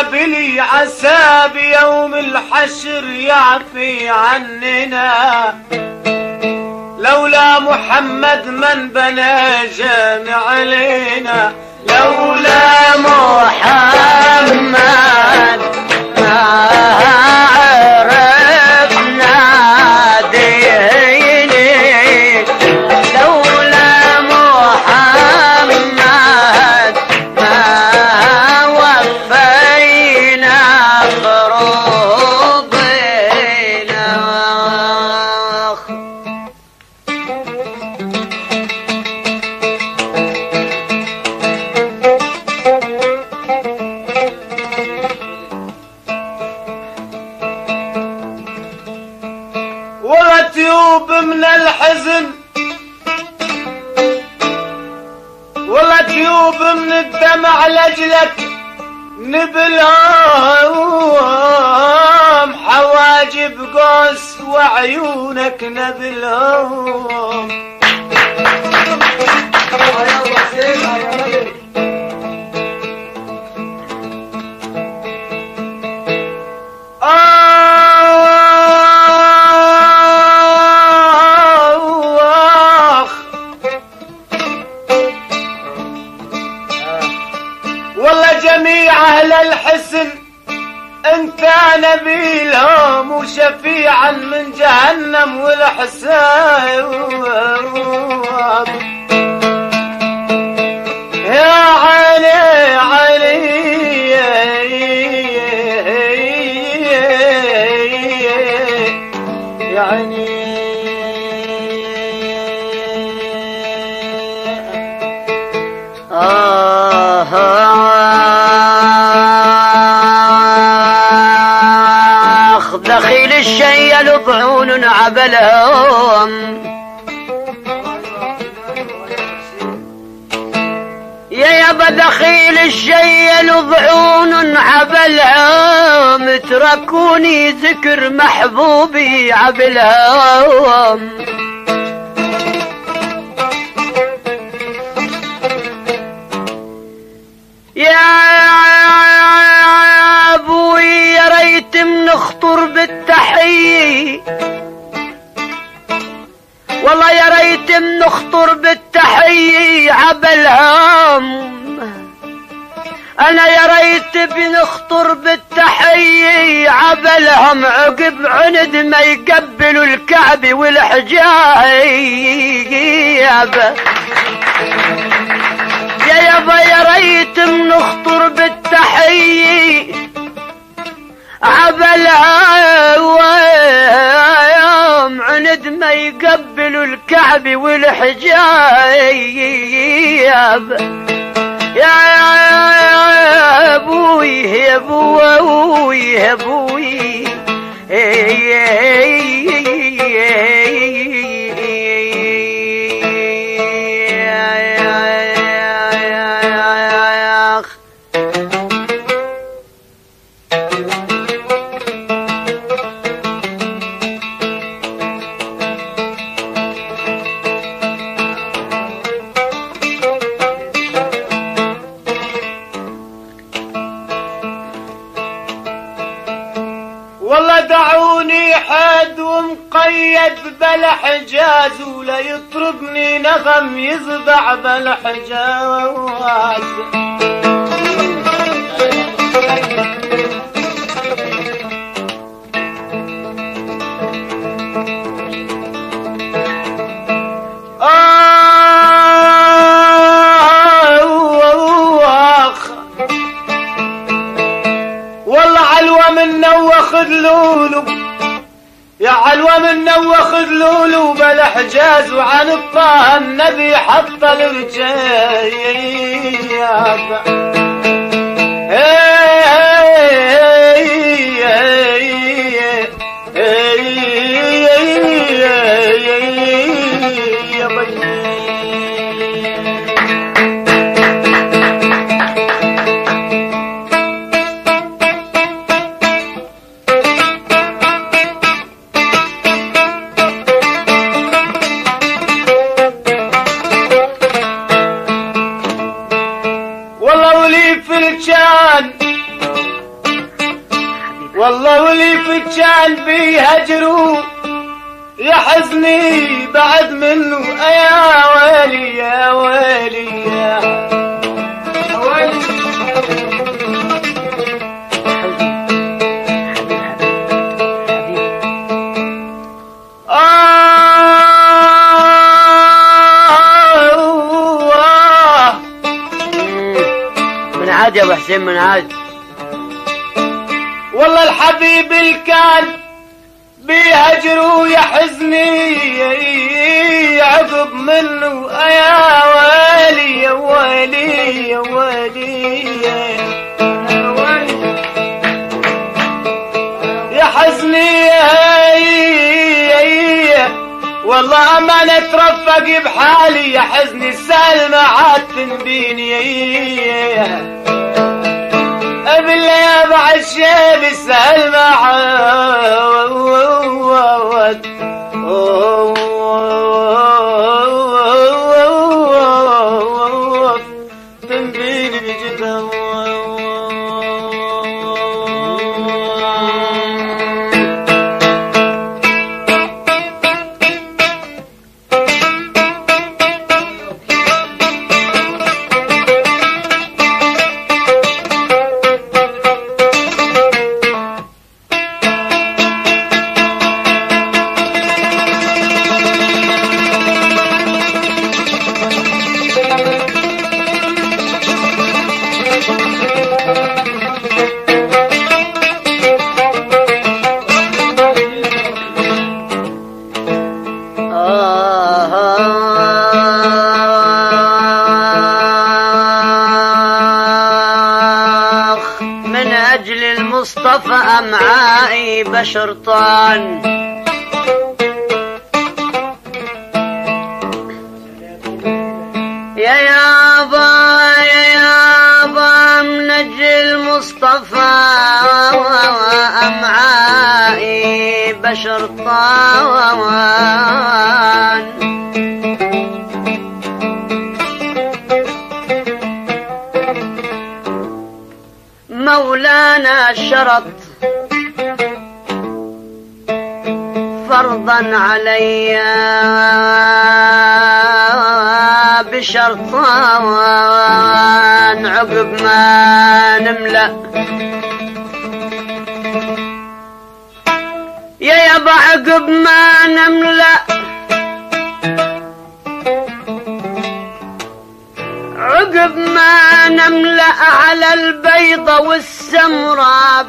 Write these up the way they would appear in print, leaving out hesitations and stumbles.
بلي عسى بيوم الحشر يعفي عننا، لولا محمد من بنى جامع علينا، لولا محمد ما عرفنا ديني، لولا محمد ما وفينا فروضنا. وتيوب من الحزن ولا تيوب من الدمع لجلك، نبلهم حواجب قوس وعيونك نبلهم. والله جميع أهل الحسن انت نبيلهم وشفيعا من جهنم والحساب. يا علي علي يعني دخيل الشي لضعون عبلهم، يابا دخيل الشي لضعون عبلهم، تركوني ذكر محبوبي عبلهم. يا ابوي يا ريت نخطر بالتحية، والله يا ريت نخطر بالتحية عبلهم. انا يا ريت بنخطر بالتحية عبلهم، عقب عند ما يقبلوا الكعبة والحجاب. يا يابا يا ريت نخطر بالتحية عبلهم، عند ما يقبلوا الكعبة والحجاب. يا ابوي يا ابوي يا ابوي والله دعوني حد ومقيد بالحجاز، ولا يطربني نغم يزبع بالحجاز. واخذ لولو يا علوة منا واخذ لولو بالحجاز، وعن الطه النبي حط الرجاب. والله ولي في الجان كيف كان بيهجروا يا حزني بعد منه يا ويلي يا ويلي يا ويلي. من عاد يا ابو حسين من عاد. والله الحبيب اللي كان بيهجروا يا حزني عقب منه يا ويلي يا ويلي يا ويلي يا حزني والله ما نترفق بحالي يا حزني سهل ما عاد تنبيني بالله يا بعد شيء سهل ما عاد تنبيني بجدها. المصطفى أمعائي بشرطان يا يابا من أجل المصطفى أمعائي بشرطان مولانا شرط فرضا علي بشرطان عقب ما نملأ يا يابا عقب ما نملأ عقب ما نملأ على البيضة والسمرة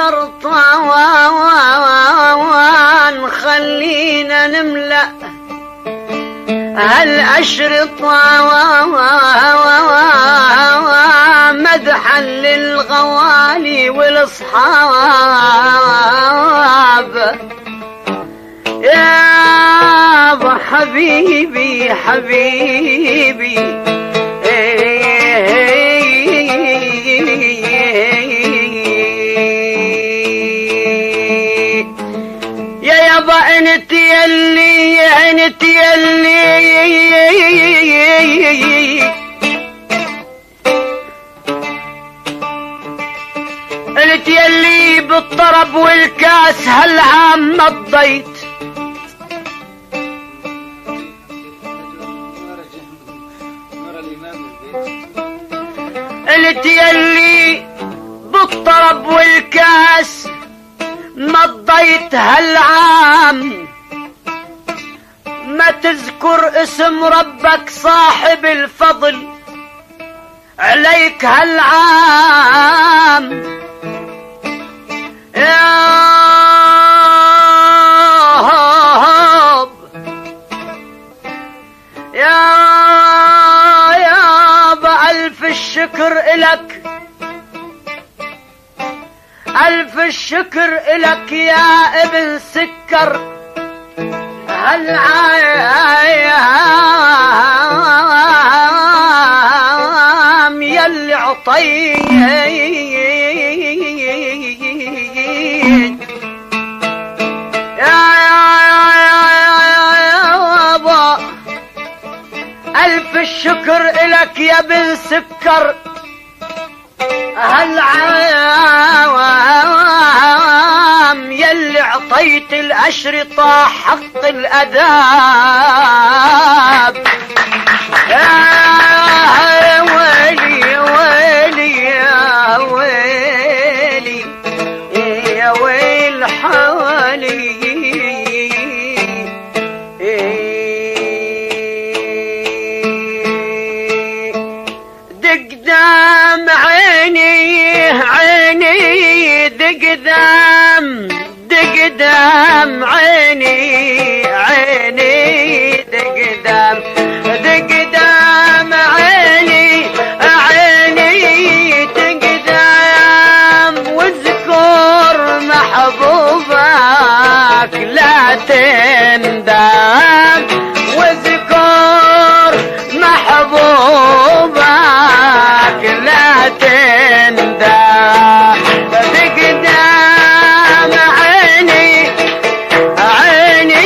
بشرطان خلينا نملأ هالأشرطة مدحا للغوالي والأصحاب يا حبيبي حبيبي يا يابا انت يلي انت يلي انت يلي بالطرب والكاس هالعام مضيت قلت يلي بالطرب والكاس مضيت هالعام ما تذكر اسم ربك صاحب الفضل عليك هالعام يا بألف الشكر إلك ألف الشكر إلك يا ابن سكر هالعام يلي عطيت ألف الشكر إلك يا بن سكر هالعام يلي شريط الأشرطة حق الأداب. يا ويلي ويلي يا ويلي يا ويل حوالي دقدام عيني عيني دقدام دقدام عيني عيني دقدام دقدام عيني عيني تقدام واذكر محبوبك لا تندم واذكر محبوبك لا تندم دقدام عيني عيني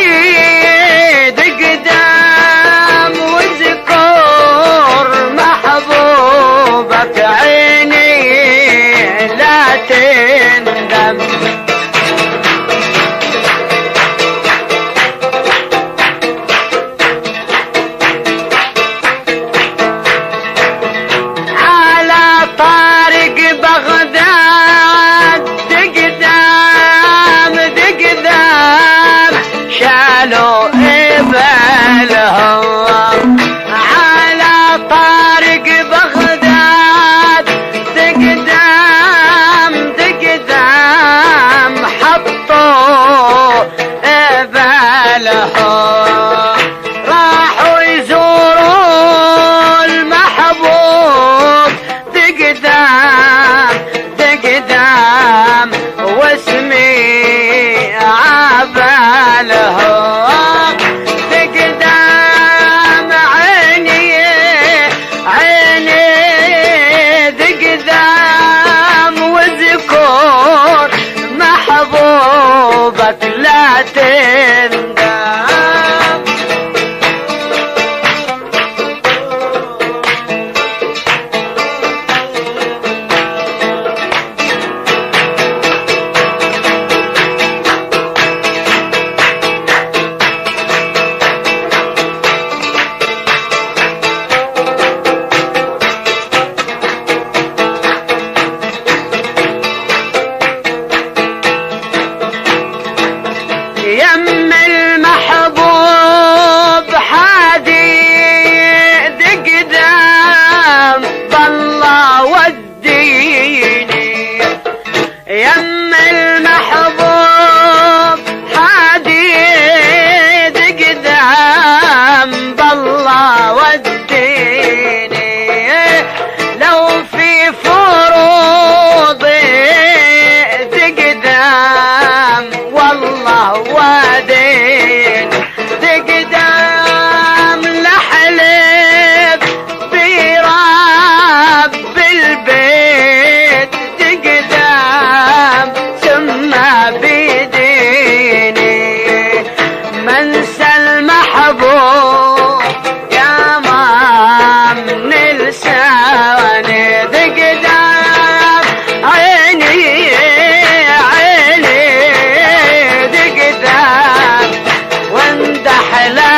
دقدام واذكر محبوبك عيني لا تندم على طارق بغداد دقدام دقدام شالوا إبلهم على طارق بغداد دقدام دقدام حطوا إبلهم راحوا يزوروا المحبوب دقدام دقدام واسمي عبالهم دقدام عيني عيني دقدام واذكر محبوبك لا تندم يم المحبوب حادي دقدام بالله وديني يم المحبوب حادي دقدام بالله وديني لو في فروضي دقدام والله وادين دقدام لحلب براب البيت دقدام سمى بديني منسى المحبوب يا مام نلساني دقدام عيني عيني دقدام واندح لا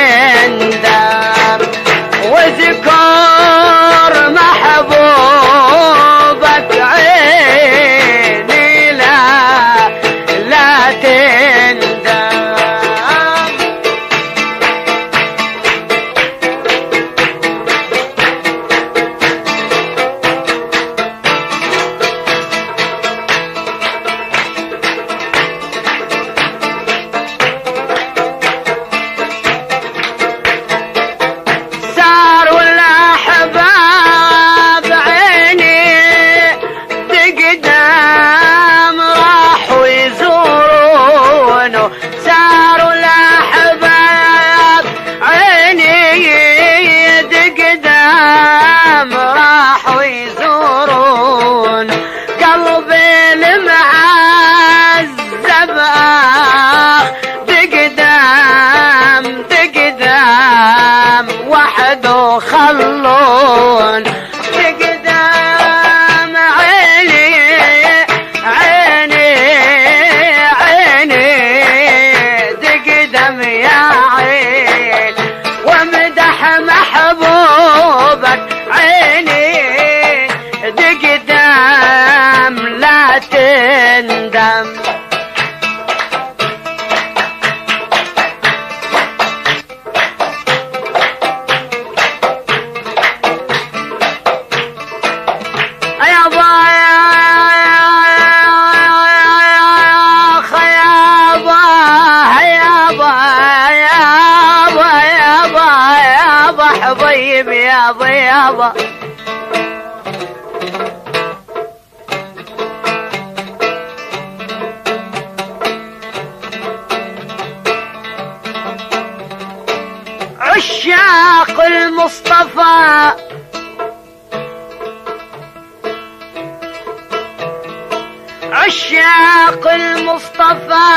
تندم واذكر محبوبك عيني لا تندم ساروا الأحباب عيني دقدام راحوا يزورونه ساروا الأحباب عيني دقدام راحوا يزورونه قلبي المعذب دقدام دقدام وحده خلون دقدام عيني عيني عيني تندم. يابا عشاق المصطفى عشاق المصطفى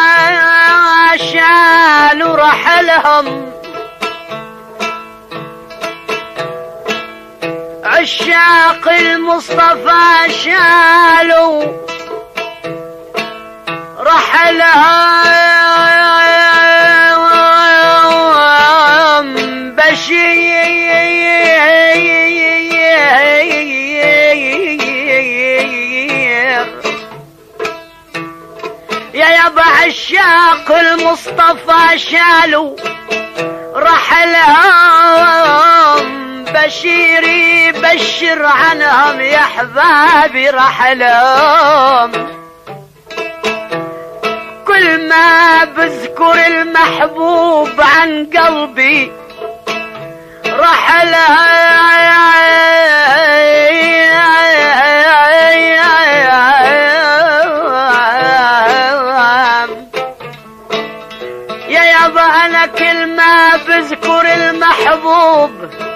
شالوا رحلهم عشاق المصطفى شالوا رحلهم بشير يابا عشاق المصطفى شالوا رحلهم بشيري بشر عنهم يا احبابي رحلهم كل ما بذكر المحبوب عن قلبي رحلهم يا يابا انا كل ما بذكر المحبوب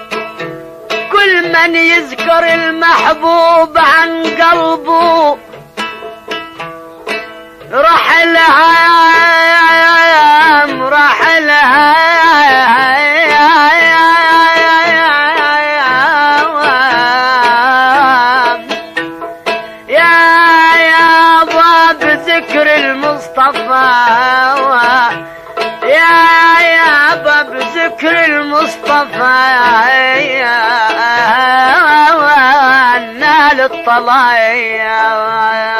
كل من يذكر المحبوب عن قلبه رحلهم يا يابا بذكر المصطفى يا يابا بذكر المصطفى نال الطلايا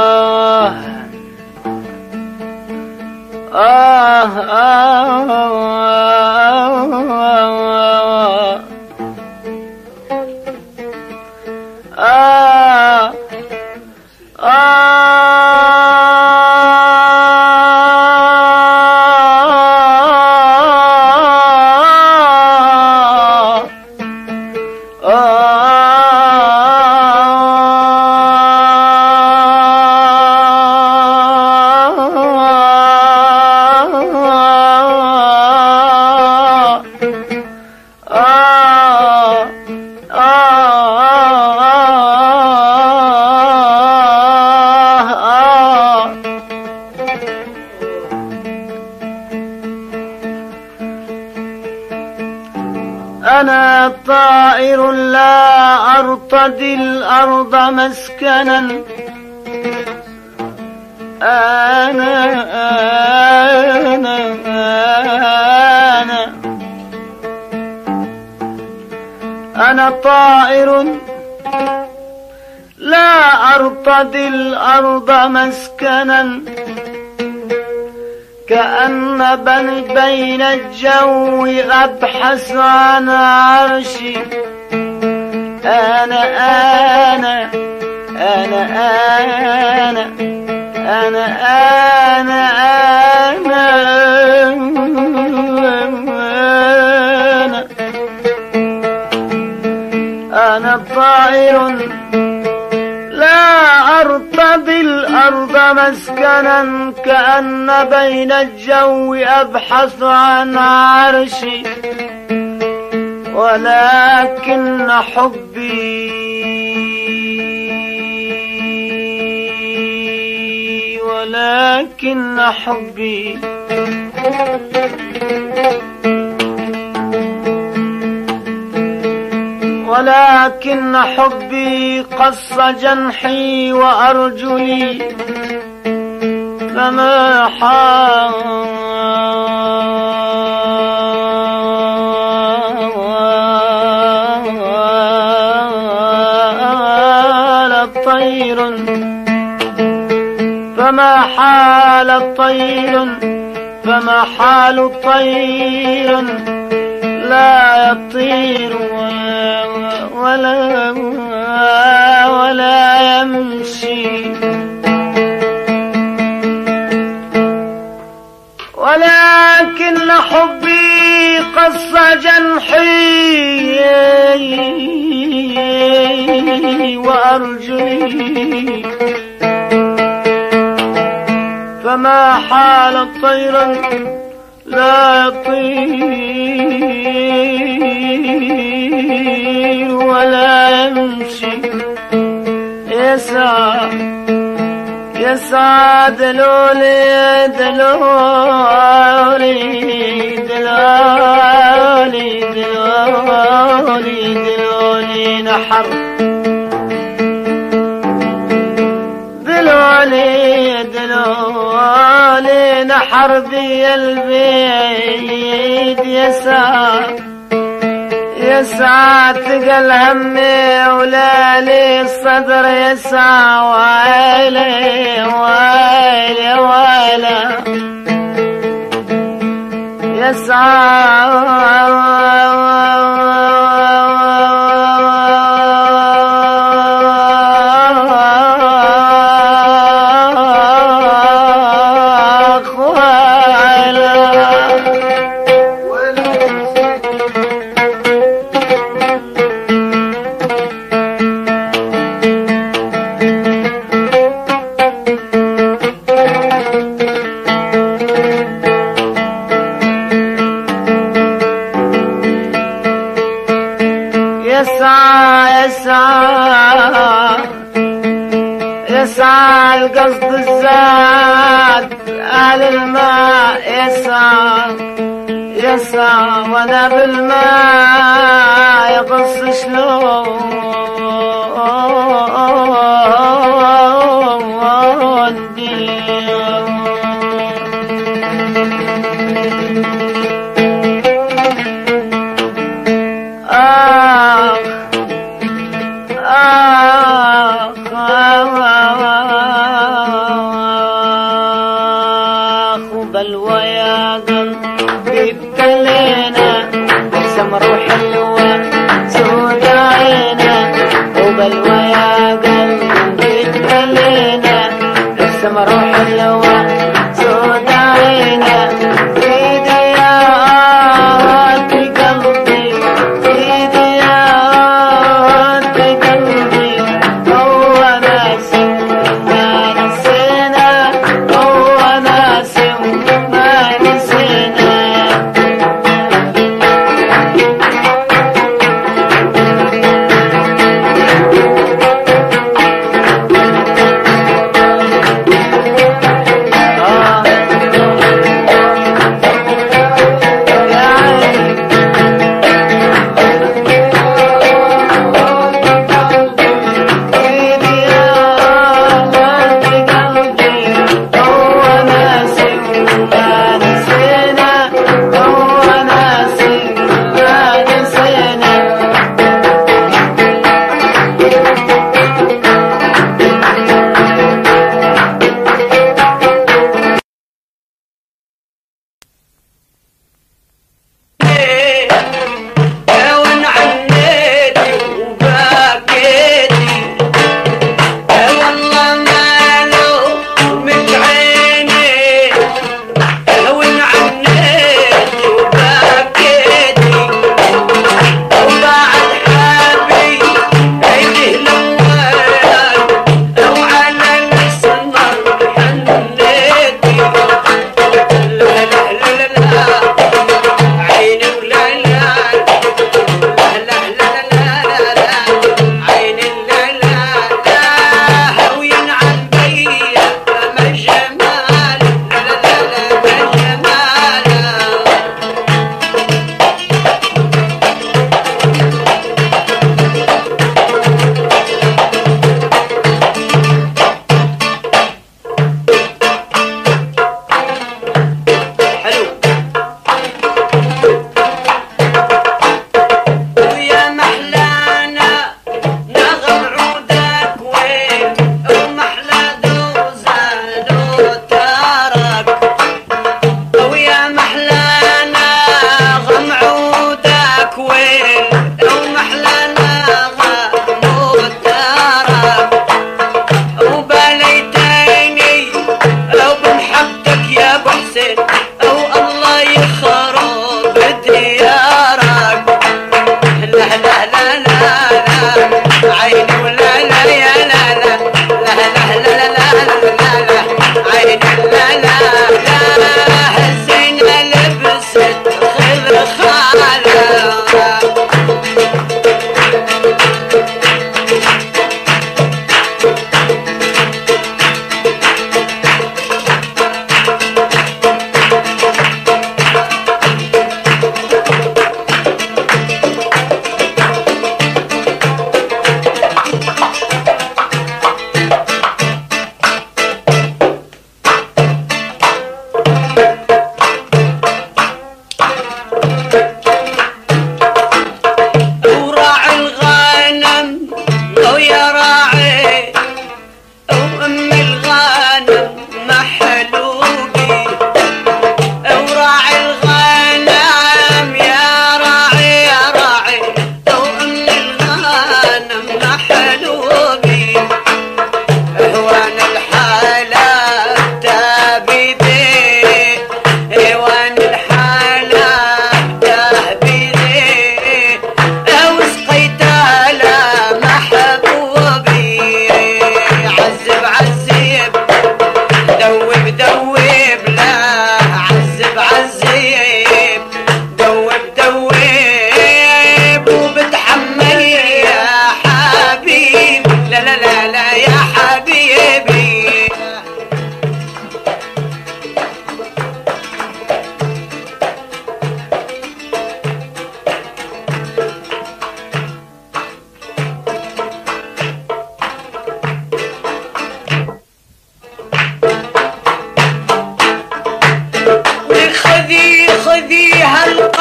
آه أنا طائر لا أرتدي الأرض مسكنا أنا طائر لا أرتدي الأرض مسكنا كأن بين الجو أبحث عن عرشي أنا أنا أنا أنا أنا أنا أنا طائر لا أرتضي الأرض مسكنا كأن بين الجو أبحث عن عرشي ولكن حبي ولكن حبي قص جنحي وأرجلي فما حال طير لا يطير ولا يمشي ولكن حبي قص جنحي وأرجلي فما حال طير لا يطير ولا يمشي يسعى دلولي دلولي دلولي دلولي دلولي نحر دلولي دلولي نحر ذي البيد يسعى تقل همي ولا لي الصدر يسعى ويلي ويلي ويلي يسعى القصد الزاد أهل الماء يسعى وانا بالماء يقص شلون بلوى قلبي ابتلينا سمر وحلوة سود عينا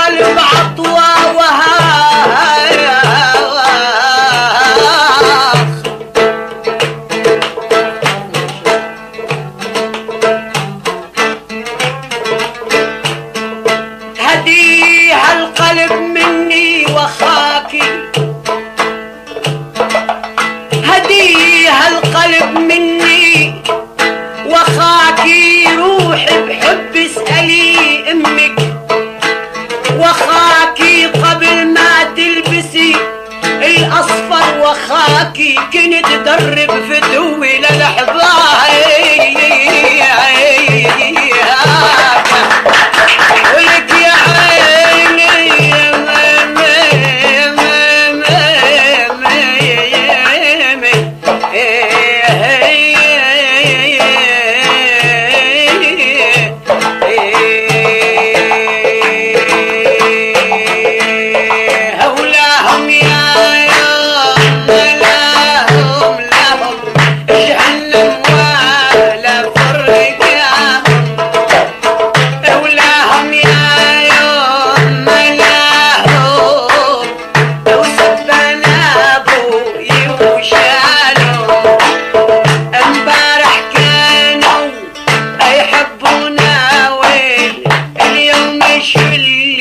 القلب عطوى هديها القلب مني وخاكي، هديها القلب مني وخاكي، روحي بحب اسألي امك وخاكي قبل ما تلبسي الاصفر، وخاكي كنت تدرب فتوي للحظاي ولك يا عيني هولاهم يا لهم جهنم ولا فرق هولاهم يا يوم لهم لو سبنا ابوي وشالهم امبارح كانوا يحبونا وين اليوم شو اللي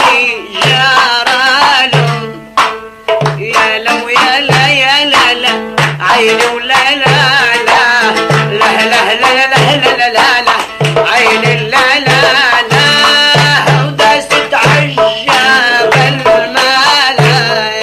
جرالهم يا لو يا لا يا لا لا عيني ولا لا لا لا لا لا لا لا لا لا عيني لا لا لا ودست عجاب الملايا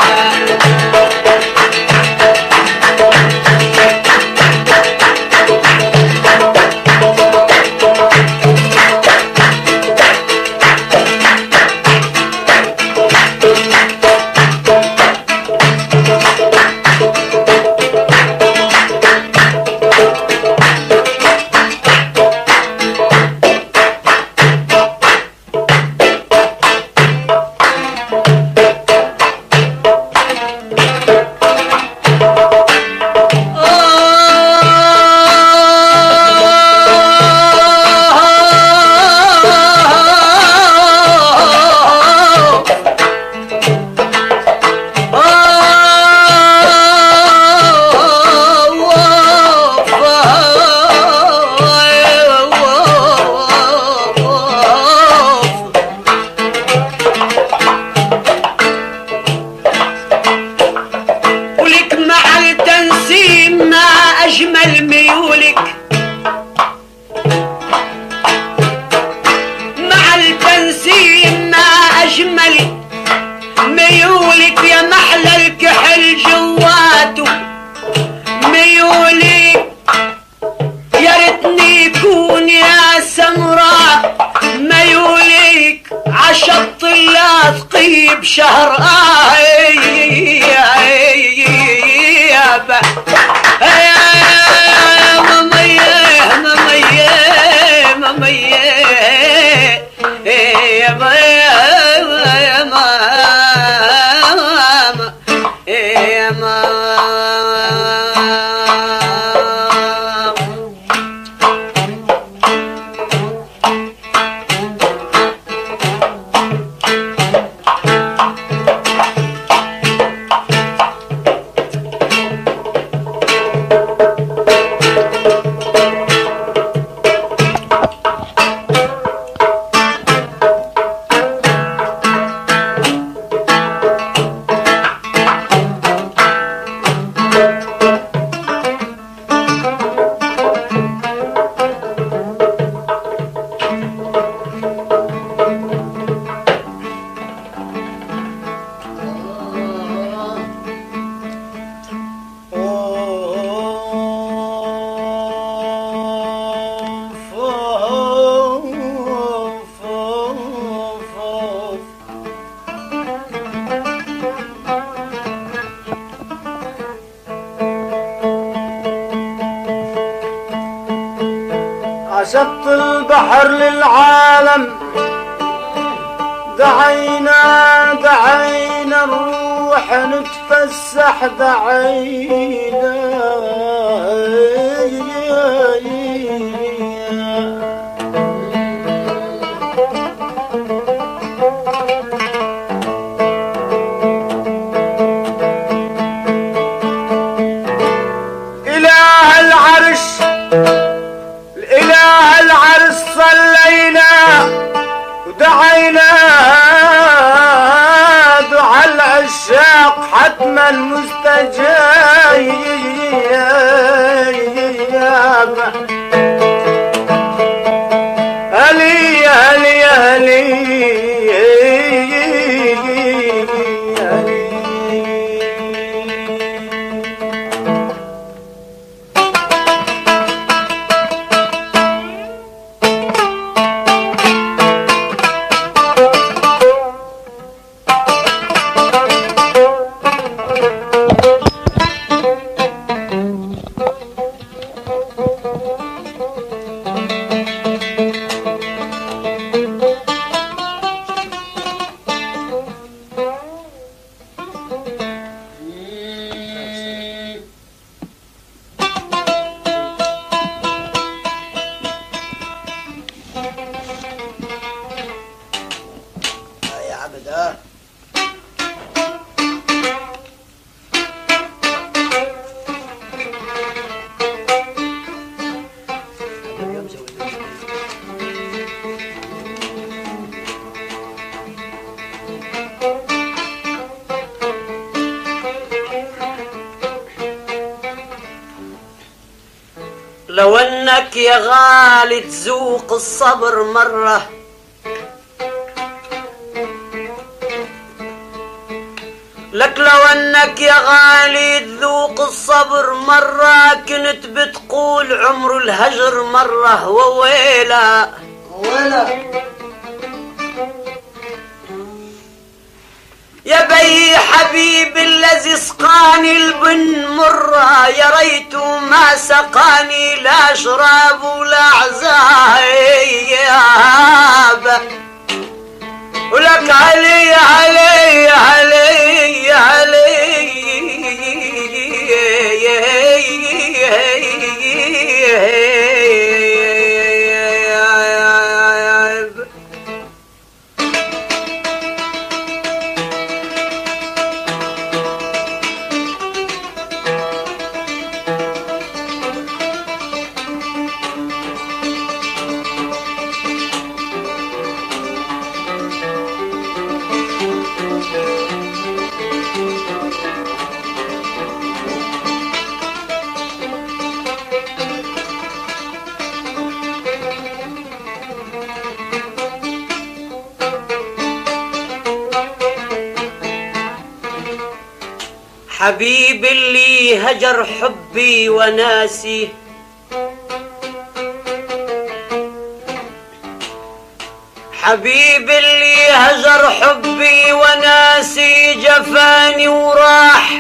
ولك مع التنسيم ما أجمل ميولك، مع التنسيم ما أجمل ميولك يا محلى الكحل جواته ميولك، يا ريتني يكون يا سمراء ميولك عشط اللاثقي بشهر عشقت البحر للعالم دعينا نروح نتفسح دعينا حتما مستجاب. هلي هلي هلي لو انك يا غالي تذوق الصبر مرة، لك لو انك يا غالي تذوق الصبر مرة كنت بتقول عمر الهجر مرة. وويلا ولا يا بي حبيب الذي سقاني البن مرة، يا ريت ما سقاني لا شراب ولا عذاب. ولك علي علي علي علي حبيب اللي هجر حبي وناسي، حبيب اللي هجر حبي وناسي جفاني وراح.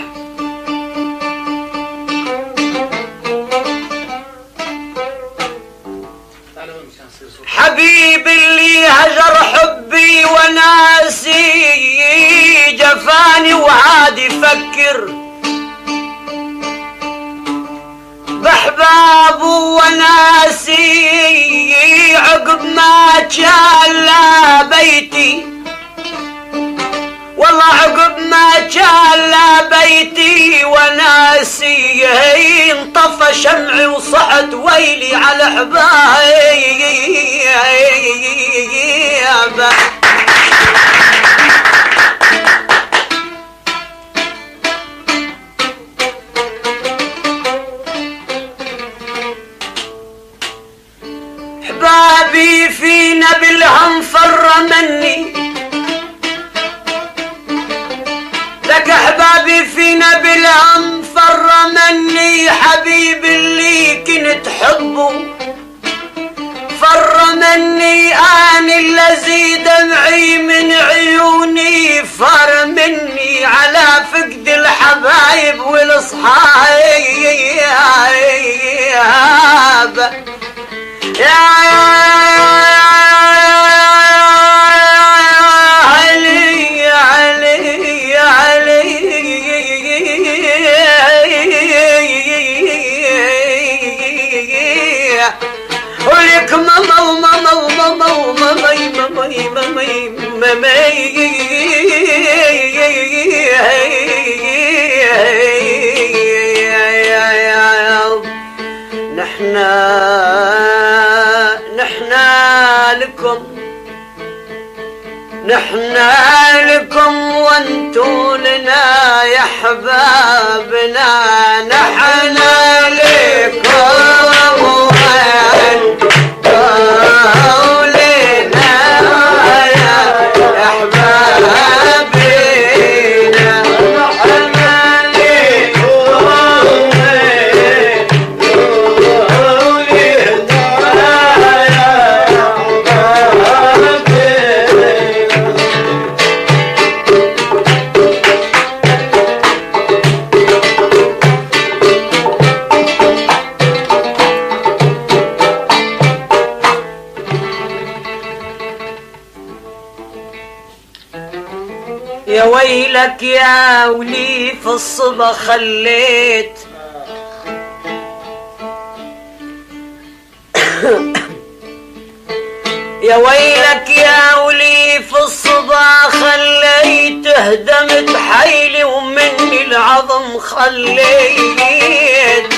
حبيب اللي هجر حبي وناسي جفاني وعاد يفكر بحبابه وناسي عقب ما جال بيتي. والله عقب ما جال بيتي وناسي انطفى شمعي وصحت ويلي على حبايبي. حبابي فينا بالهم فر مني، لك احبابي فينا بالهم فر مني. حبيب اللي كنت حبه فر مني، اني الذي دمعي من عيوني فر مني على فقد الحبايب والاصحاب. ولك ماما وماما وماما وماما نحنا لكم وانتو لنا يا أحبابنا نحن لكم وين قولنا يا أحبابنا نحن يا ويلك يا ولي في الصبا خليت يا ويلك يا ولي في الصبا خليت هدمت حيلي ومني العظم خليت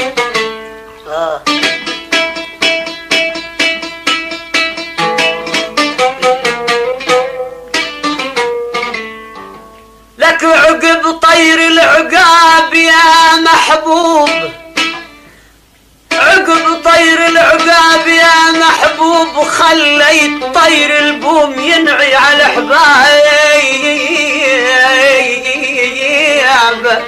لك عقب طير العقاب يا محبوب عقب طير العقاب يا محبوب خليت طير البوم ينعي على حبايب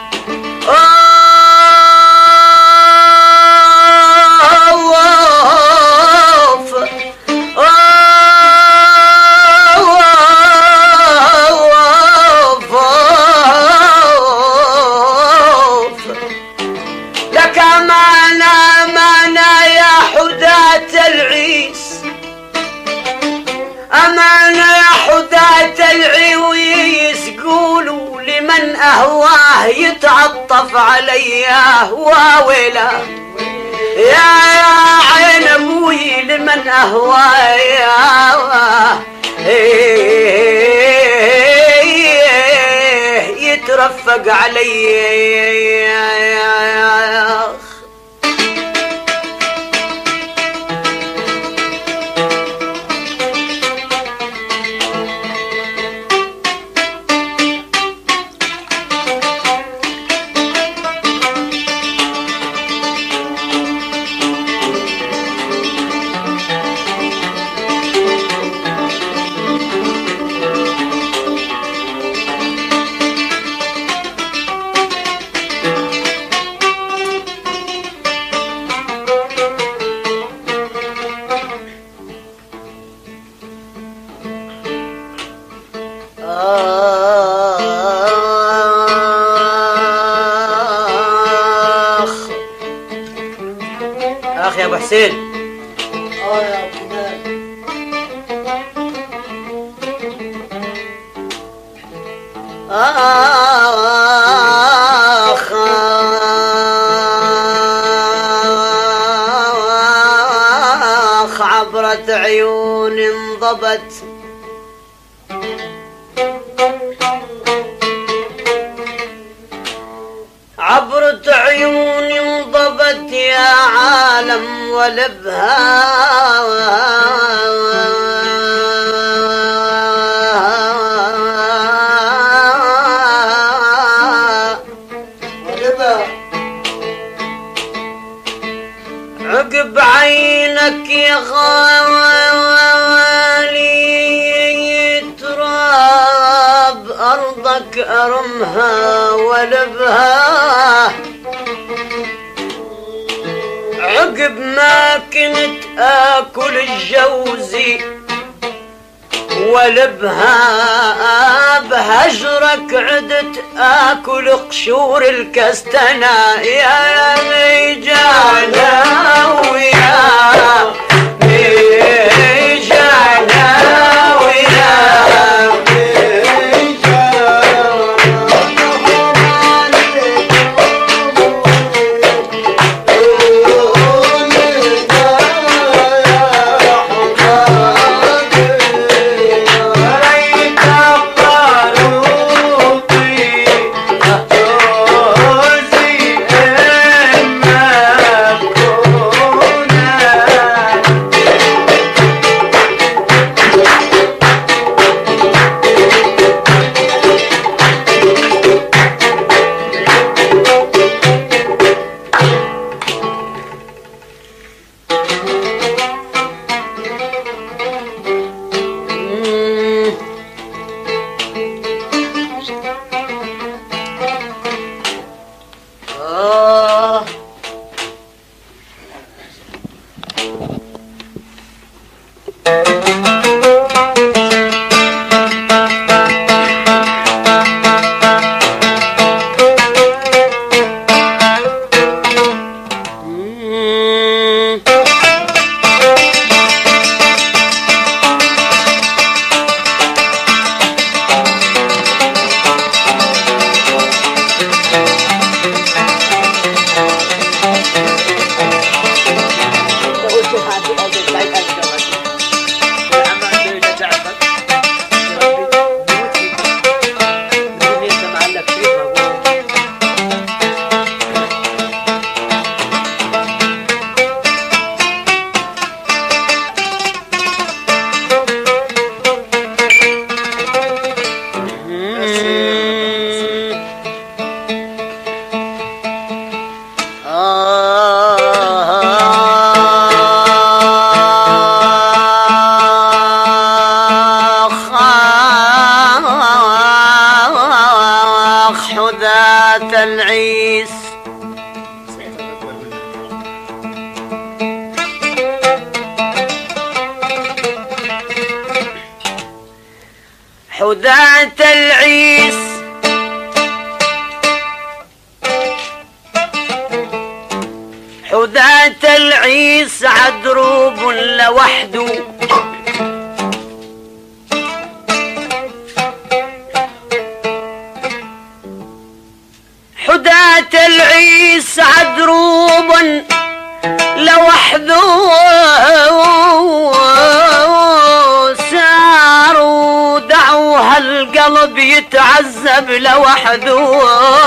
أمانة يا حداة العويس قولوا لمن أهواه يتعطف علياه واويلا يا عين أبوي لمن أهواه يترفق علي اخ يا ابو حسين يا ابو مال اخ عبرت عيون انضبت عبرت عيون انضبت يا عالم ولبها عقب عينك يا غالي تراب أرضك أرمها ولبها عقب ما كنت آكل الجوزي ولبها بهجرك عدت آكل قشور الكستنة يا ميجانا ويا ميجانا ويا حداث العيس حداث العيس حداث العيس عدروب لوحده حداث العيس عدروب لوحده ساروا دعوها القلب يتعذب لوحده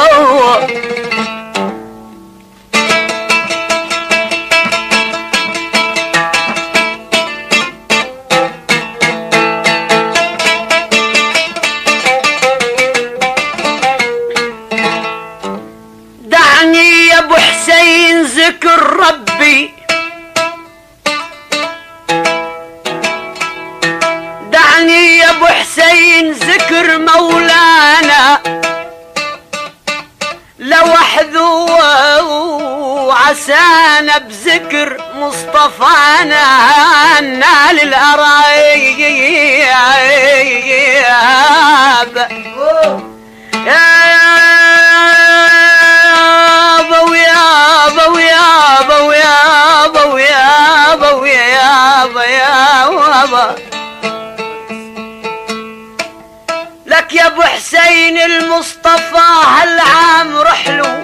دعني يا ابو حسين ذكر ربي دعني يا ابو حسين ذكر مولانا لوحده وعسانا بذكر مصطفانا نال الأرايب لك يا ابو حسين المصطفى هالعام رحلو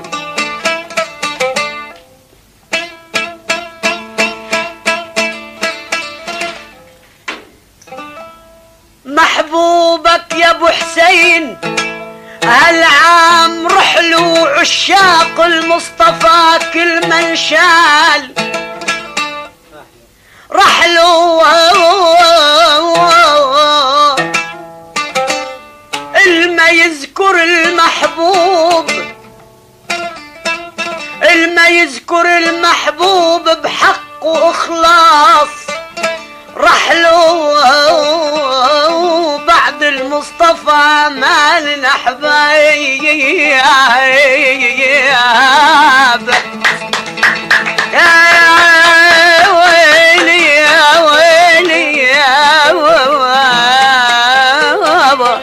محبوبك يا ابو حسين هالعام رحلو عشاق المصطفى كل من شال رحلو الما يذكر المحبوب الما يذكر المحبوب بحق واخلاص رحلو بعد المصطفى ما لنا حبايب يا ويلي يا ويلي يا بابا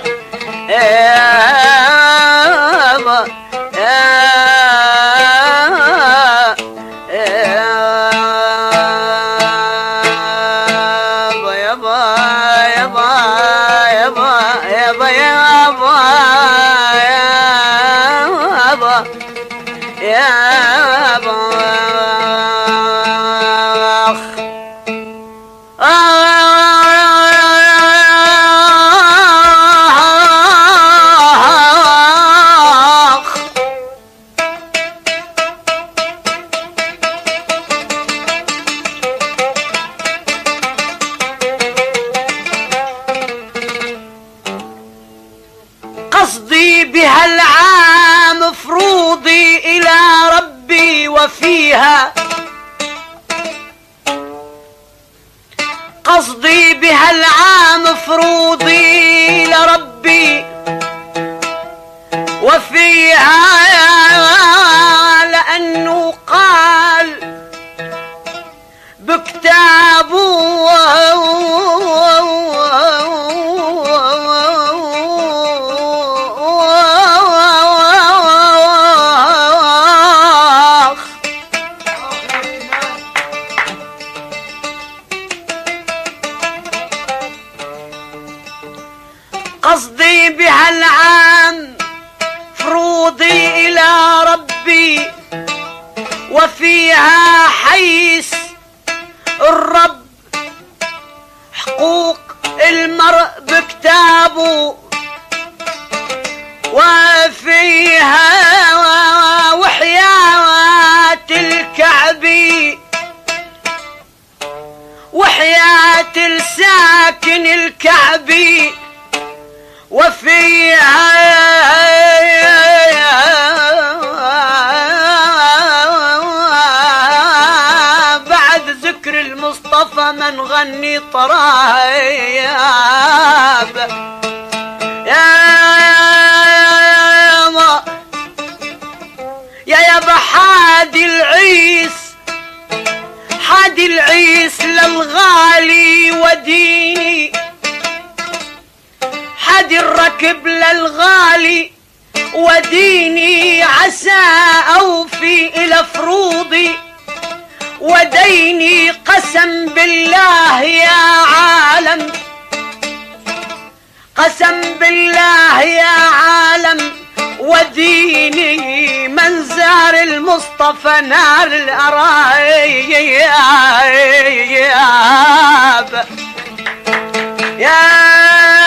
قصدي بهالعام فروضي إلى ربي وفيها قصدي بهالعام فروضي لربي وفيها لأنه قال بكتابه قصدي بهالعام فروضي إلى ربي وفيها حيث الرب حقوق المرء بكتابه وفيها وحياة الكعبي وحياة الساكن الكعبي وفيها بعد ذكر المصطفى من غني طرايب يا القبلة الغالي وديني عسى أوفي إلى فروضي وديني قسم بالله يا عالم قسم بالله يا عالم وديني من زار المصطفى نار الأرايب يا